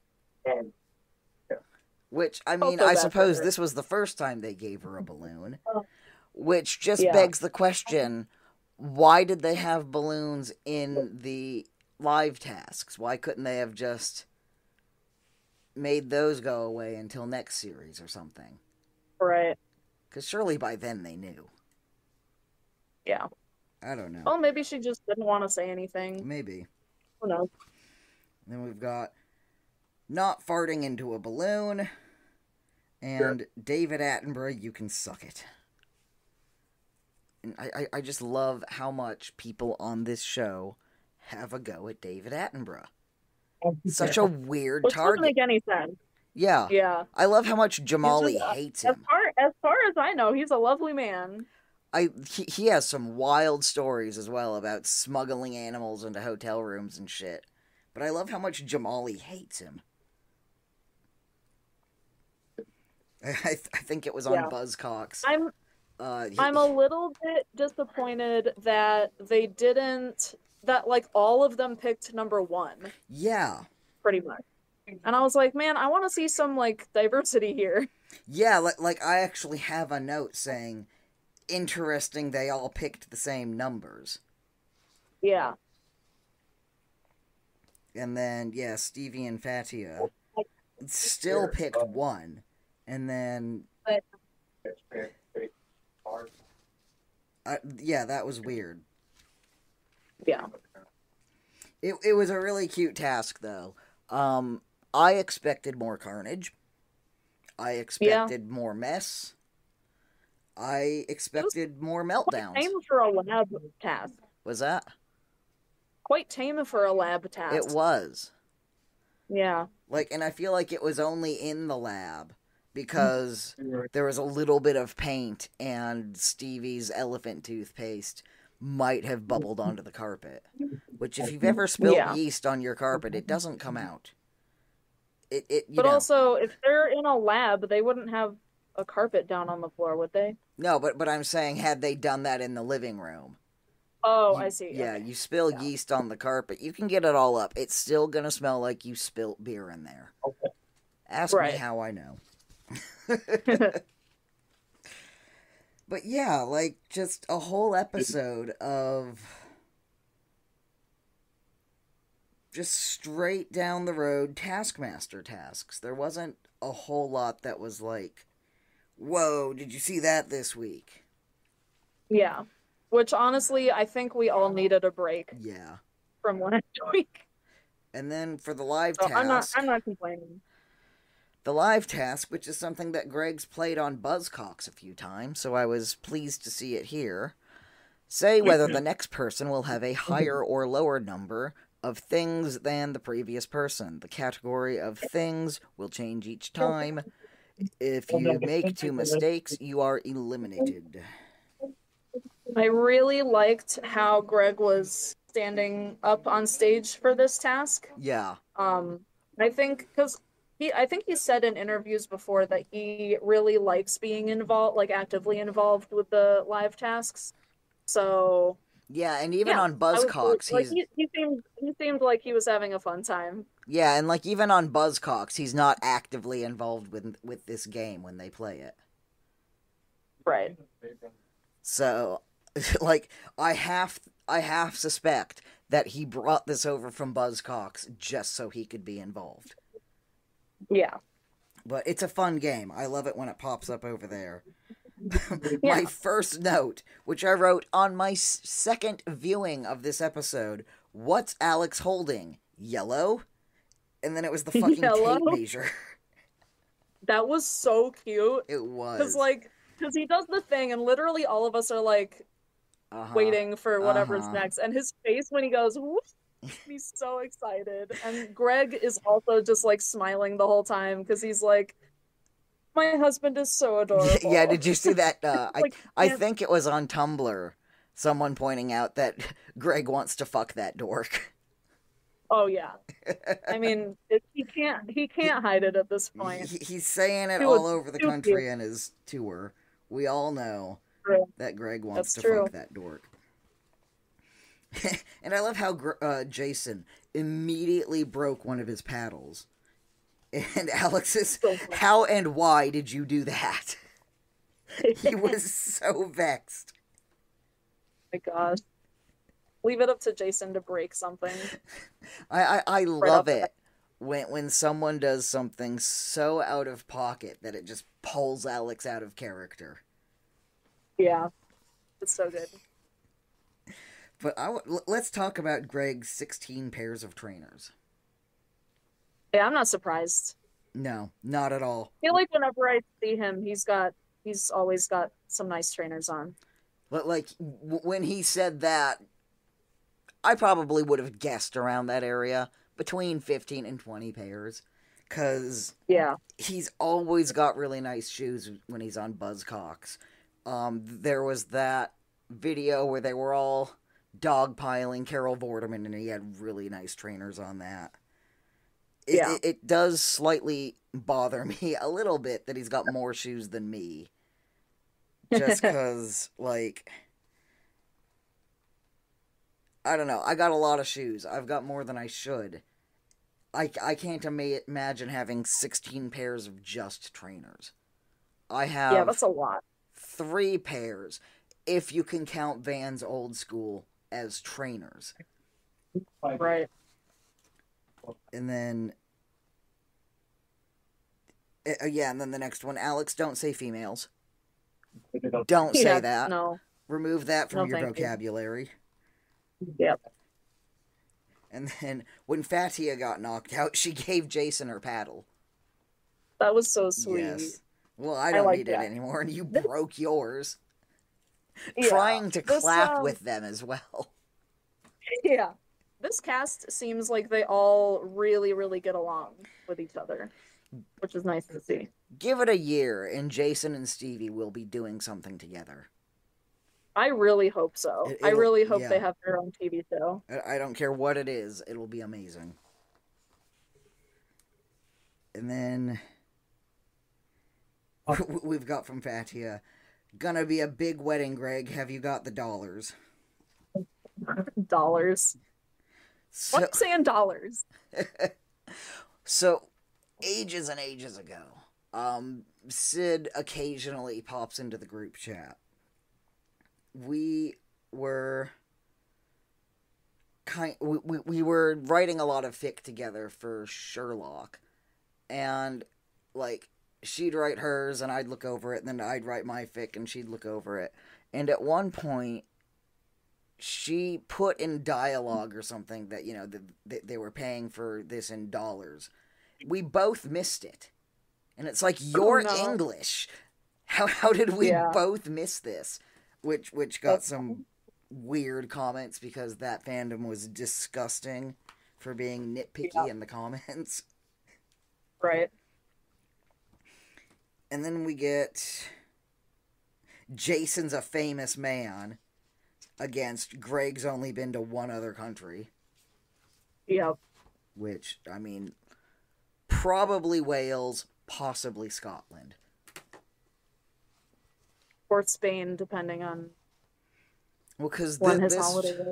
Which, I mean, so I bad for suppose her. this was the first time they gave her a balloon. Which just Yeah. begs the question, why did they have balloons in the live tasks? Why couldn't they have just made those go away until next series or something? Right. Because surely by then they knew. Yeah. I don't know. Well, maybe she just didn't want to say anything. Maybe. Who knows? Then we've got not farting into a balloon, and David Attenborough, you can suck it. And I, I, I just love how much people on this show have a go at David Attenborough. Such a weird Which doesn't target. make any sense. Yeah. Yeah. I love how much Jamali just, uh, hates As him. far as far as I know, he's a lovely man. I he, he has some wild stories as well about smuggling animals into hotel rooms and shit. But I love how much Jamali hates him. I, I, th- I think it was on Yeah. Buzzcocks. I'm Uh, he- I'm a little bit disappointed that they didn't that like all of them picked number one, yeah, pretty much. And I was like, man, I want to see some like diversity here. yeah. Like, like I actually have a note saying, "Interesting, they all picked the same numbers." Yeah. And then yeah, Stevie and Fatia still picked one, and then uh, yeah, that was weird. Yeah. It it was a really cute task though. Um, I expected more carnage. I expected more mess. I expected more meltdowns. Tame for a lab task. Was that? Quite tame for a lab task. It was. Yeah. Like, and I feel like it was only in the lab because there was a little bit of paint and Stevie's elephant toothpaste might have bubbled onto the carpet. Which, if you've ever spilled Yeah. yeast on your carpet, it doesn't come out. It, it you But know. also, if they're in a lab, they wouldn't have a carpet down on the floor, would they? No, but but I'm saying, had they done that in the living room. Oh, You- I see. Yeah, Okay. you spill Yeah. yeast on the carpet, you can get it all up. It's still gonna smell like you spilt beer in there. Ask Right. me how I know. But yeah, like, just a whole episode of just straight down the road Taskmaster tasks. There wasn't a whole lot that was like, whoa, did you see that this week? Yeah. Which honestly, I think we all needed a break Yeah. from last week. And then for the live So task, I'm not I'm not complaining. the live task, which is something that Greg's played on Buzzcocks a few times, so I was pleased to see it here. Say whether the next person will have a higher or lower number of things than the previous person. The category of things will change each time. If you make two mistakes, you are eliminated. I really liked how Greg was standing up on stage for this task. Yeah. Um, I think because he, I think he said in interviews before that he really likes being involved, like actively involved with the live tasks. So Yeah, and even yeah, on I was Buzzcocks, like he's... he, he seemed he seemed like he was having a fun time. Yeah, and like even on Buzzcocks, he's not actively involved with with this game when they play it. Right. So, like, I half I half suspect that he brought this over from Buzzcocks just so he could be involved. Yeah. But it's a fun game. I love it when it pops up over there. Yeah. My first note, which I wrote on my s- second viewing of this episode, what's Alex holding? Yellow? And then it was the fucking Yellow? tape measure. That was so cute. It was. Because like, because he does the thing, and literally all of us are like uh-huh. waiting for whatever's Uh-huh. next. And his face when he goes, whoop, he's so excited. And Greg is also just like smiling the whole time because he's like, my husband is so adorable. Yeah, did you see that? Uh, Like, I, I yeah. think it was on Tumblr. Someone pointing out that Greg wants to fuck that dork. Oh yeah. I mean, it, he can't he can't hide it at this point. He, he's saying it He all was over the too country cute. in his tour. We all know True. that Greg wants That's to true. fuck that dork. And I love how Gr- uh, Jason immediately broke one of his paddles. And Alex is, So funny. how and why did you do that? He was so vexed. my gosh. Leave it up to Jason to break something. I, I, I off love the it when when someone does something so out of pocket that it just pulls Alex out of character. Yeah. It's so good. But I w- l- let's talk about Greg's sixteen pairs of trainers. Yeah, I'm not surprised. No, not at all. I feel like whenever I see him, he's got he's always got some nice trainers on. But like w- when he said that, I probably would have guessed around that area between fifteen and twenty pairs, cuz Yeah. he's always got really nice shoes when he's on Buzzcocks. Um, there was that video where they were all dogpiling Carol Vorderman, and he had really nice trainers on that. It, Yeah. it, it does slightly bother me a little bit that he's got more shoes than me. Just because, like, I don't know. I got a lot of shoes. I've got more than I should. I, I can't ima- imagine having sixteen pairs of just trainers. I have Yeah, that's a lot. three pairs, if you can count Vans Old School as trainers. Right. And then, uh, yeah, and then the next one, Alex, don't say females. Don't say Yeah, that. No. Remove that from No, your thank you. vocabulary. Yep. And then, when Fatia got knocked out, she gave Jason her paddle. That was so sweet. Yes. Well, I I don't like need that. it anymore, and you broke yours. Yeah. Trying to This, clap um, with them as well. Yeah. This cast seems like they all really, really get along with each other. which is nice to see. Give it a year, and Jason and Stevie will be doing something together. I really hope so. It, I really hope yeah. they have their own T V show. I, I don't care what it is; it'll be amazing. And then we've got from Fatia, gonna be a big wedding, Greg. Have you got the dollars? Dollars. So, What's saying dollars? so, ages and ages ago, um, Sid occasionally pops into the group chat. We were kind. We, we, we were writing a lot of fic together for Sherlock, and like she'd write hers, and I'd look over it, and then I'd write my fic, and she'd look over it. And at one point, she put in dialogue or something that, you know, the, the, they were paying for this in dollars. We both missed it. And it's like, you're Oh, no. English. How how did we Yeah. both miss this? Which which got That's some weird comments because that fandom was disgusting for being nitpicky Yeah. in the comments. Right. And then we get Jason's a famous man against Greg's only been to one other country. Yep. Which, I mean, probably Wales, possibly Scotland. Or Spain, depending on Well, because when his this. holiday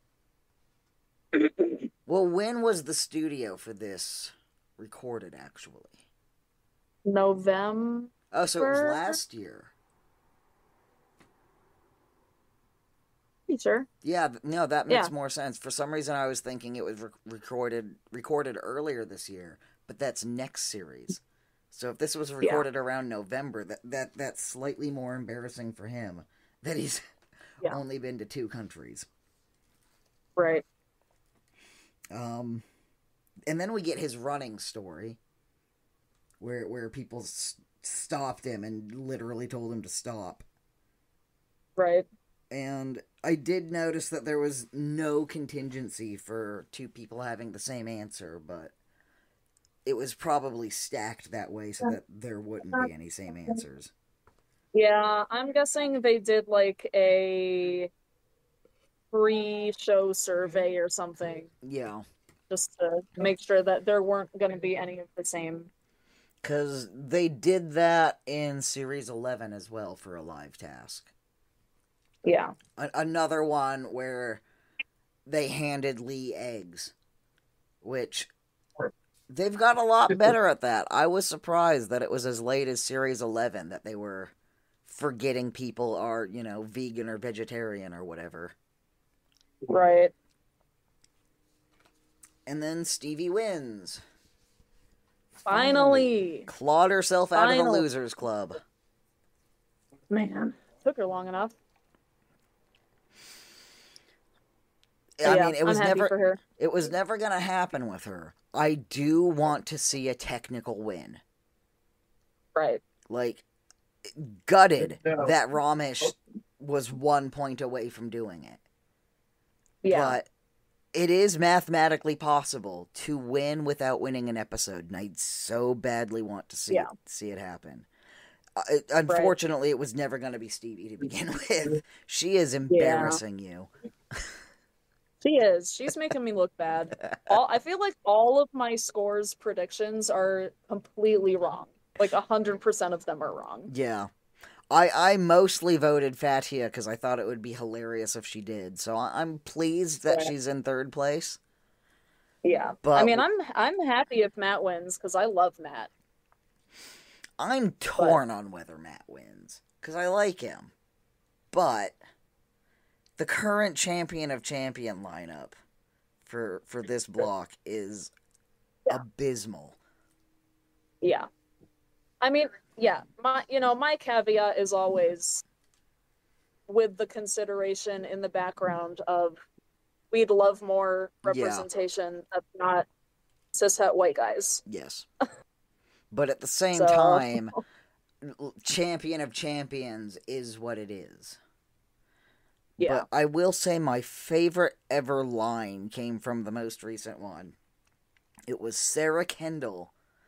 is. Well, when was the studio for this recorded, actually? November. Oh, so it was For- last year. Sure. Yeah, th- no, that makes Yeah. more sense. For some reason, I was thinking it was rec- recorded recorded earlier this year, but that's next series. So if this was recorded around November, that, that that's slightly more embarrassing for him that he's Yeah. only been to two countries. Right. Um, and then we get his running story, where where people s- stopped him and literally told him to stop. Right. And I did notice that there was no contingency for two people having the same answer, but it was probably stacked that way so that there wouldn't be any same answers. Yeah, I'm guessing they did like a pre-show survey or something Yeah, just to make sure that there weren't going to be any of the same. because they did that in Series eleven as well for a live task. Yeah. A- another one where they handed Lee eggs, which they've got a lot better at that. I was surprised that it was as late as Series eleven that they were forgetting people are, you know, vegan or vegetarian or whatever. Right. And then Stevie wins. Finally. Clawed herself out of the Finally. Losers Club. Man, took her long enough. I yeah, mean, it was I'm happy never for her. it was never going to happen with her. I do want to see a technical win. Right. Like, gutted that Ramesh was one point away from doing it. Yeah. But it is mathematically possible to win without winning an episode, and I so badly want to see Yeah. it, see it happen. Uh, it- unfortunately, it was never going to be Stevie to begin with. She is embarrassing you. She is. She's making me look bad. All I feel like all of my scores predictions are completely wrong. Like a hundred percent of them are wrong. Yeah. I, I mostly voted Fatia because I thought it would be hilarious if she did. So I, I'm pleased that Yeah. she's in third place. Yeah. But I mean, I'm I'm happy if Matt wins because I love Matt. I'm torn on whether Matt wins because I like him. But the current champion of champion lineup for for this block is Yeah. abysmal. Yeah. I mean, yeah, my you know, my caveat is always with the consideration in the background of we'd love more Yeah. representation that's not cishet white guys. Yes. But at the same So- time, l- champion of champions is what it is. Yeah. But I will say my favorite ever line came from the most recent one. It was Sarah Kendall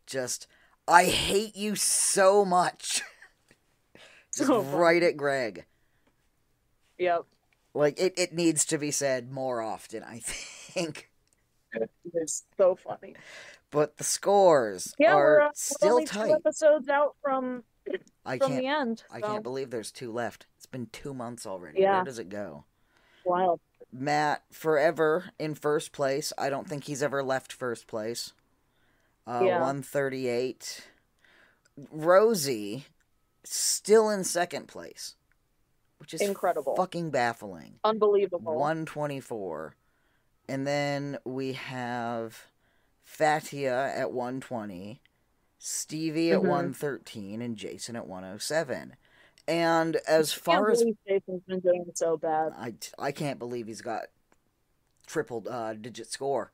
just, I hate you so much. Just So right funny. at Greg. Yep. Like, it, it needs to be said more often, I think. It's so funny. But the scores Yeah, are we're, uh, we're still only two tight. episodes out from I from can't the end. I so- can't believe there's two left. It's been two months already. Yeah. Where does it go? Wild. Matt, forever in first place. I don't think he's ever left first place. Uh, Yeah. one thirty-eight. Rosie, still in second place, which is Incredible. fucking baffling. Unbelievable. one twenty-four. And then we have Fatia at one twenty, Stevie at Mhm. one thirteen, and Jason at one oh seven. And as Can't far as believe Jason's been doing so bad. I, I can't believe he's got triple uh, digit score.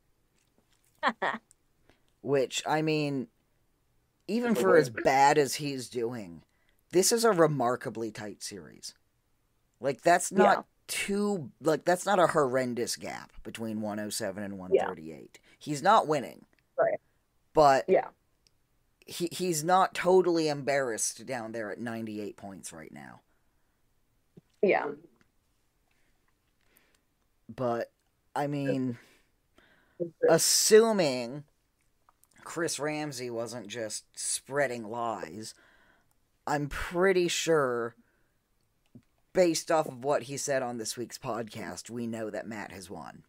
Which, I mean, even for as bad as he's doing, this is a remarkably tight series. Like, that's not Yeah. too, like, that's not a horrendous gap between one oh seven and one thirty-eight. He's not winning. Right. But Yeah. he he's not totally embarrassed down there at ninety-eight points right now. Yeah. But, I mean, assuming Chris Ramsey wasn't just spreading lies, I'm pretty sure, based off of what he said on this week's podcast, we know that Matt has won.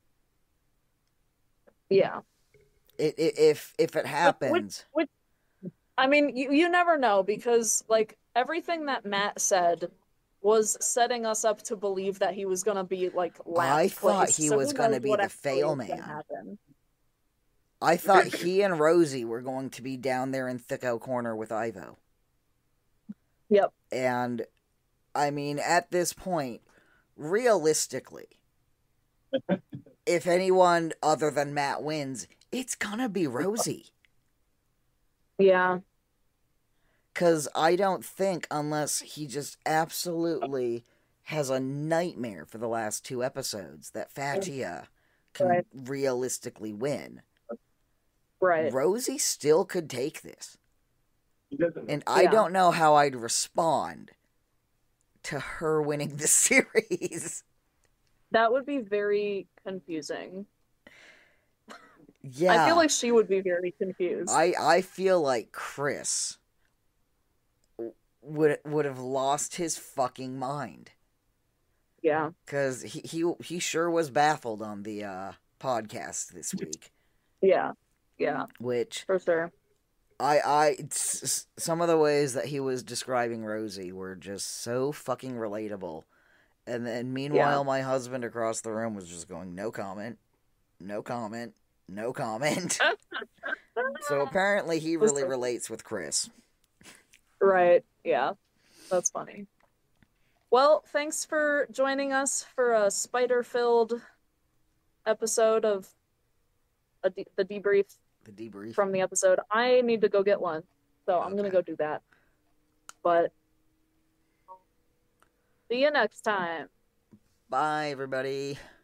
Yeah. It, it, if if it happens, Which, which, I mean, you, you never know because, like, everything that Matt said was setting us up to believe that he was going to be, like, last I thought place. he So was who gonna knows be what the actually fail is gonna man. happen. I thought he and Rosie were going to be down there in Thicko Corner with Ivo. Yep. And, I mean, at this point, realistically, if anyone other than Matt wins, it's gonna be Rosie. Yeah. Because I don't think, unless he just absolutely has a nightmare for the last two episodes, that Fatia can Right. realistically win. Right. Rosie still could take this. And I Yeah. don't know how I'd respond to her winning the series. That would be very confusing. Yeah. I feel like she would be very confused. I, I feel like Chris would would have lost his fucking mind. Yeah. Because he, he, he sure was baffled on the uh, podcast this week. Yeah. Yeah. Which, For sure. I, I, s- some of the ways that he was describing Rosie were just so fucking relatable. And then meanwhile, Yeah. my husband across the room was just going, no comment, no comment, no comment. So apparently he really relates with Chris. Right. Yeah. That's funny. Well, thanks for joining us for a spider-filled episode of a de- the debrief The debrief. from the episode. I need to go get one, so I'm gonna Okay. go do that. But see you next time. Bye, everybody.